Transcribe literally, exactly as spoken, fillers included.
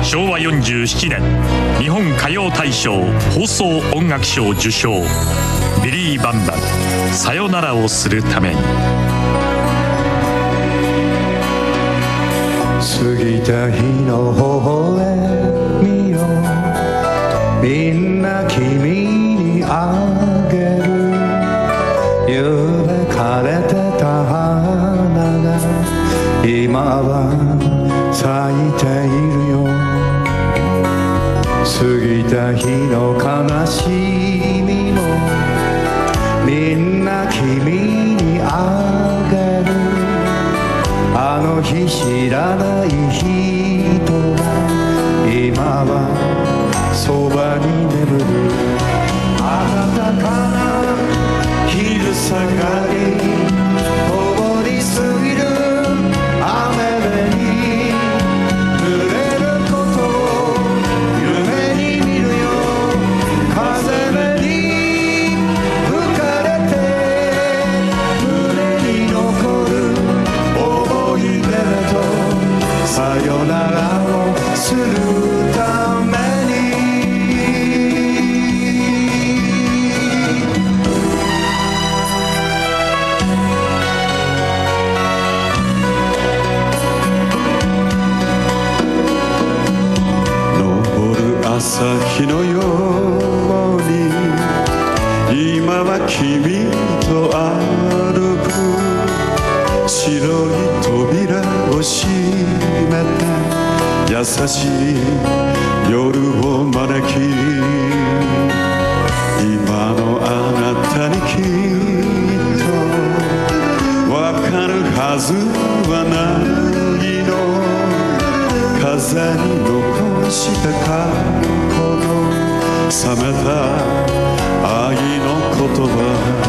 しょうわよんじゅうななねん日本歌謡大賞放送音楽賞受賞、ビリー・バンバン、さよならをするために。 過ぎた日の微笑みをみんな君にあげる。ゆべ枯れてた花が今は咲いているよ。過ぎた日の悲しみもみんな君にあげる。あの日知らない人が今はそばに眠る。暖かな昼下がり、通り過ぎる雨に濡れることを夢に見るよ。風に吹かれて胸に残る思い出とさよならをするために。昇る朝日のように今は君と歩く。白い扉を閉めて優しい夜を招き、今のあなたにきっとわかるはずはないの。風に残した過去の冷めた愛の言葉